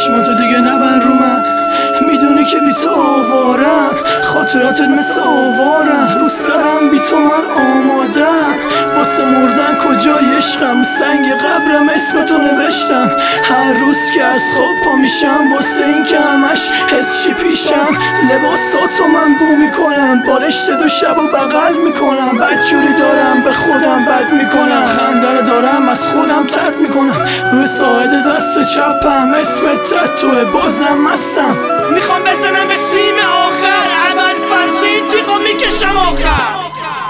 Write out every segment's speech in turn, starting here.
چشماتو دیگه نبر رو من، میدونی که بی تو آوارم، خاطراتت مثل آوارم، رو سرم بی تو من آمادم، واسه مردن کجای عشقم، سنگ قبرم اسمتو نوشتم، هر روز که از خواب پا میشم واسه این که همش حس چی پیشم، لباساتو من بو میکنم، بالشت دو شب و بغل میکنم، بدجوری دارم به خودم بد میکنم، خنده دارم از خودم ترد میکنم، روی ساعد دست چپم اسمت تتوه بازم مستم، میخوام بزنم به سیم آخر، اول فصلی تیغو میکشم آخر.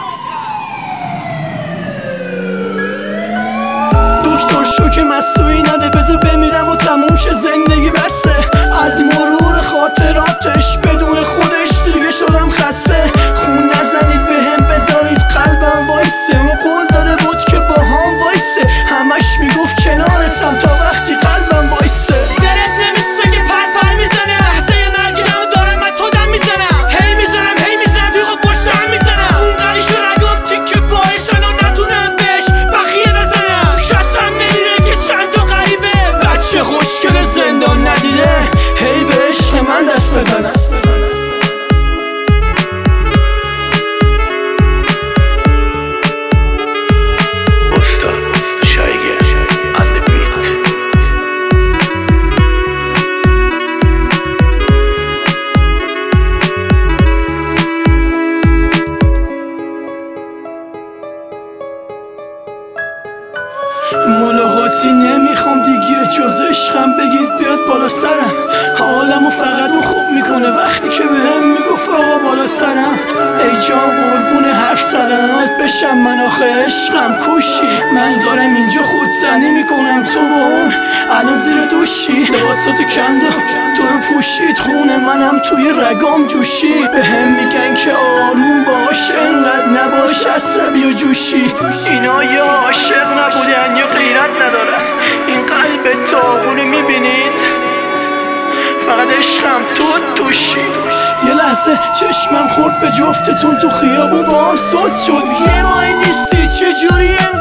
دکتر شوک مصنوعی نده، بذار بمیرم و تموم شه زندگی بسه، از مرور خاطراتش بدون خودش دیگه شدم خسته، خون نزنید بهم بذارید قلبم وایسه، اون قول داده بود که با هم وایسه، همش میگفت کنارتم تا وقتی قلبم وایسه، درت نمیسته که پر میزنه، لحظه مرگم دارم من تو دم میزنم، هی میزنم دیگه پشتم میزنم، اون قلی که رگم تیکه باعشن و نتونم بهش بخیه بزنم، شتم نمیره که چند تا غریبه بچه خوشگل زندان ندیده، هی به عشق من دست بزنم. ملاقاتی نمیخوام دیگه جز عشقم، بگید بیاد بالا سرم، حالمو فقط اون خوب میکنه وقتی که بهم میگفت آقا بالا سرم، ای جان قربون حرف زدنات بشم من آخه عشقم کوشی، من دارم اینجا خودزنی میکنم تو با اون الان زیر دوشی، لباساتو کندم تو رو پوشید، خونه منم توی رگام جوشی، بهم میگن که آروم باش انقدر نباش عصبی و جوشی، اینا یا عاشق نبودن یا غیرت ندارن، این قلب داغونو میبینید فقط عشقم تو توشی، یه لحظه چشمم خورد به جفتتون تو خیابون با هم سوز شد، یه ماه نیستی چجوری